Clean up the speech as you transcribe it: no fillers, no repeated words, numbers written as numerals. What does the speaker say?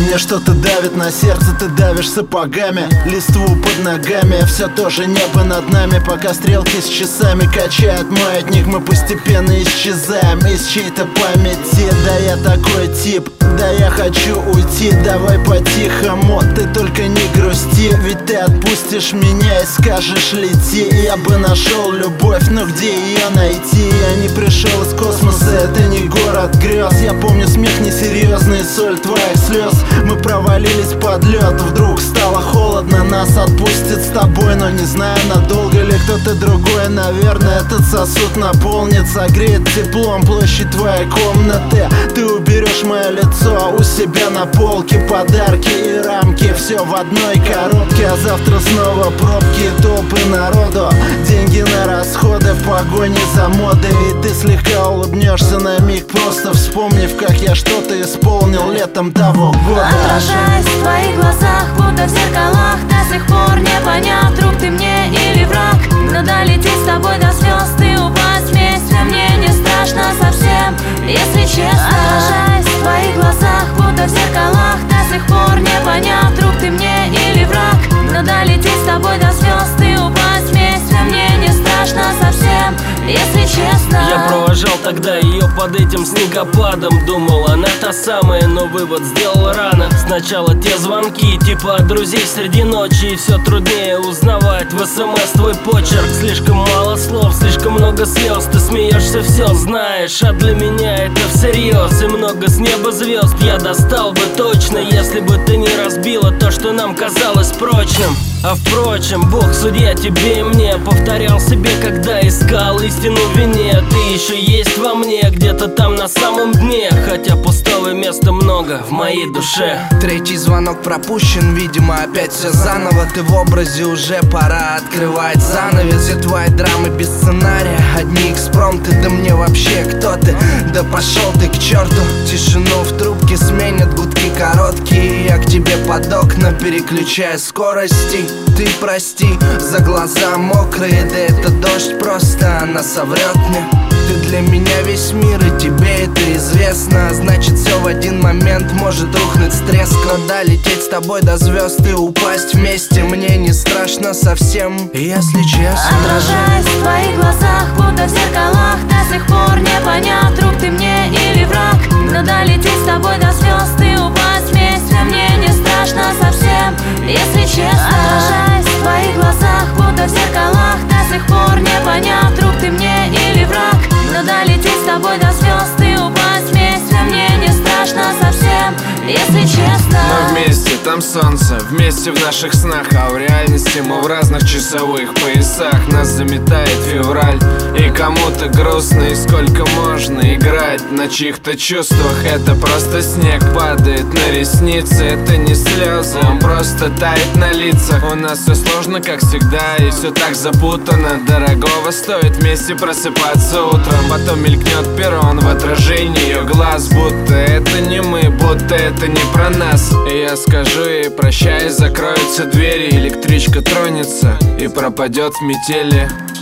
Мне что-то давит на сердце, ты давишь сапогами. Листву под ногами, все тоже небо над нами. Пока стрелки с часами качают маятник, мы постепенно исчезаем из чьей-то памяти. Да я такой тип, да я хочу уйти. Давай по-тихому, ты только не грусти. Ведь ты отпустишь меня и скажешь лети. Я бы нашел любовь, но где ее найти? Я не пришел из космоса, это не город грез. Я помню смех несерьезный, соль твоих слез. Мы провалились под лед, вдруг стало холодно. Нас отпустит с тобой, но не знаю, надолго ли кто-то другой. Наверное, этот сосуд наполнится, греет теплом площадь твоей комнаты. Ты уберешь мое лицо у себя на полке. Подарки и рамки, все в одной коробке. А завтра снова пробки и толпы народу. Деньги на расходы в погоне за модой. И ты слегка улыбнешься на миг, просто вспомнив, как я что-то исполнил летом того года. Отражаясь в твоих глазах, будто в зеркалах, до сих пор не понять, друг ты мне или враг. Но долететь с тобой до звезд и упасть вместе мне не страшно совсем, если честно. Отражаясь в твоих глазах, будто в зеркалах, до сих пор не понять, друг ты мне или враг. Но долететь с тобой до звезд и упасть вместе мне не страшно совсем, если честно. Я провожал тогда ее под этим снегопадом. Думал, она та самая, но вывод сделал рано. Сначала те звонки, типа от друзей среди ночи. И все труднее узнавать в СМС твой почерк. Слишком мало слов, слишком много слез. Ты смеешься, все знаешь, а для меня это всерьез. И много с неба звезд я достал бы точно, если бы ты не разбила то, что нам казалось прочным. А впрочем, Бог судья тебе и мне. Повторял себе, когда искал истину в вине. Ты еще есть во мне, где-то там на самом дне. Хотя пустого места много в моей душе. Третий звонок пропущен, видимо, опять все заново. Ты в образе, уже пора открывать занавес. Все твои драмы без сценария, одни экспромты. Да мне вообще кто ты? Да пошел ты к черту. Тишину в трубке сменят гудки короткие. Я к тебе под окна переключаю скорости. Ты прости за глаза мокрые, да это дождь просто, она соврет мне. Ты для меня весь мир, и тебе это известно. Значит, все в один момент может рухнуть с треском. Долететь с тобой до звезд и упасть вместе мне не страшно совсем, если честно. Отражаясь в твоих глазах, будто в зеркалах, до сих пор не понять, друг ты мне или враг. Но долететь с тобой до звезд и упасть вместе мне не страшно совсем, если честно. Отражаясь в твоих глазах, будто в зеркалах, до сих пор не понять, друг ты мне или враг. Но долететь с тобой до звезд и упасть вместе мне не страшно совсем, если честно. Мы вместе, там солнце, вместе в наших снах. А в реальности мы в разных часовых поясах. Нас заметает февраль, и кому-то грустно. И сколько можно играть на чьих-то чувствах. Это просто снег падает на ресницы. Это не слезы, он просто тает на лицах. У нас все сложно, как всегда, и все так запутано. Дорогого стоит вместе просыпаться утром. Потом мелькнет перрон в отражении ее глаз. Будто это не мы, будто это не про нас. И я скажу ей прощай, закроются двери. Электричка тронется и пропадет в метели.